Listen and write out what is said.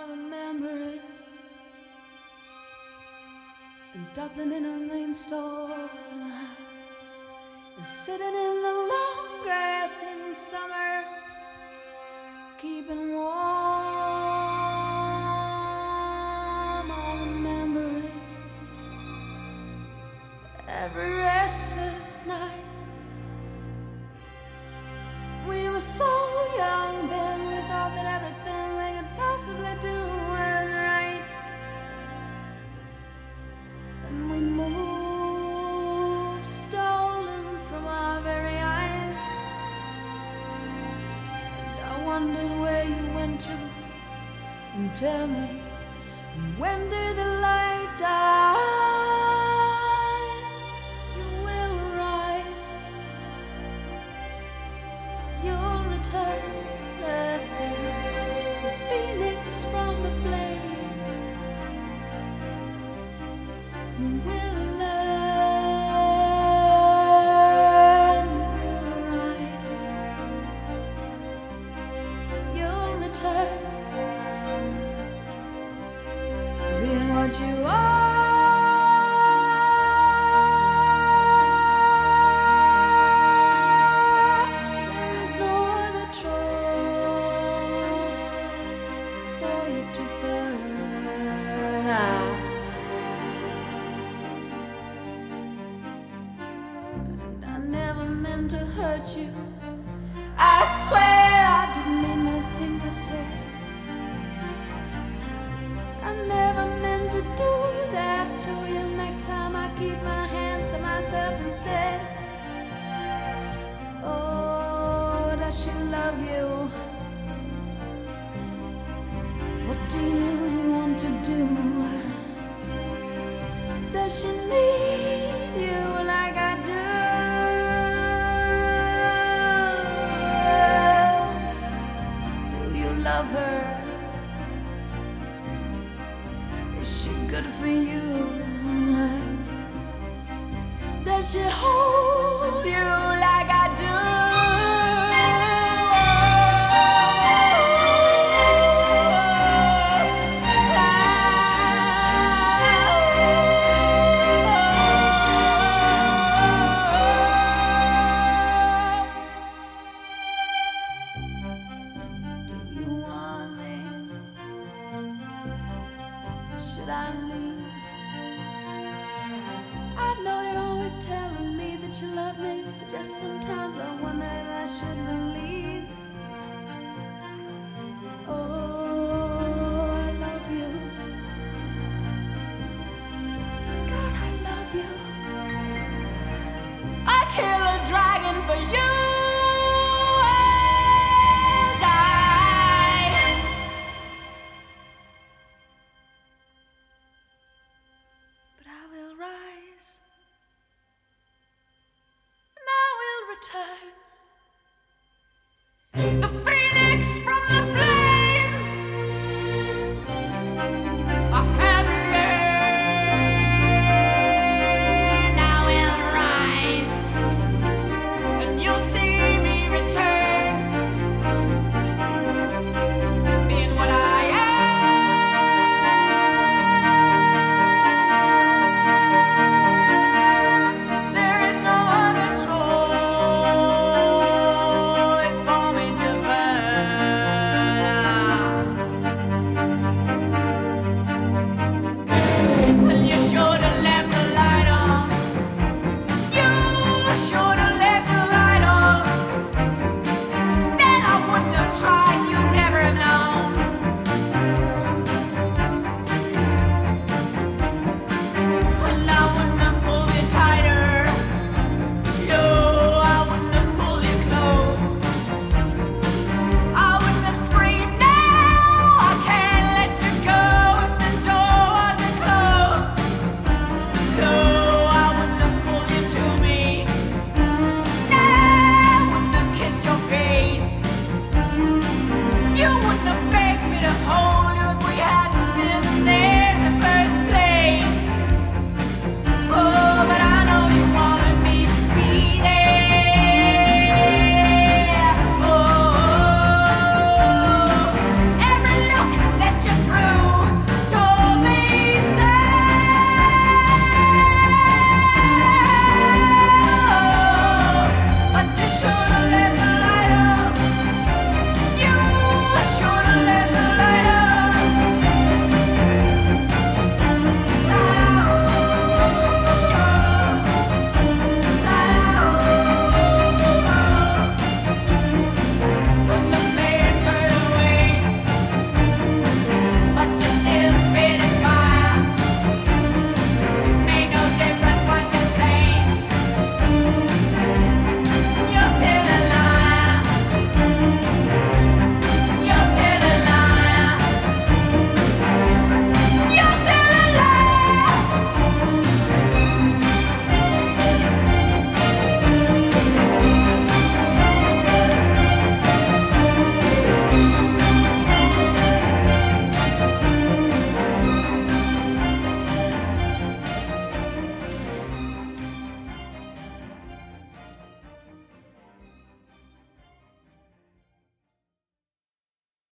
remember it in Dublin in a rainstorm, sitting in the long grass in summer, keeping warm. I remember it every restless night. We were so young then, we thought that everything we could possibly do was right. And we moved, stolen from our very eyes. And I wondered where you went to. And tell me, when did the light die? You will rise, you'll return, the phoenix from the flame. You will learn, you'll rise, you'll return, being what you are. There is no other Troy for you to burn out. And I never meant to hurt you. I swear I didn't mean those things I said. I never meant to do that to you. Next time I keep my hands to myself instead. Oh, does she love you? What do you want to do? Does she need you like I do? Do you love her? Is she good for you? Does she hold you like I do? Do you want me? Should I leave? I know you're always telling me that you love me, but just sometimes I wonder if I should believe.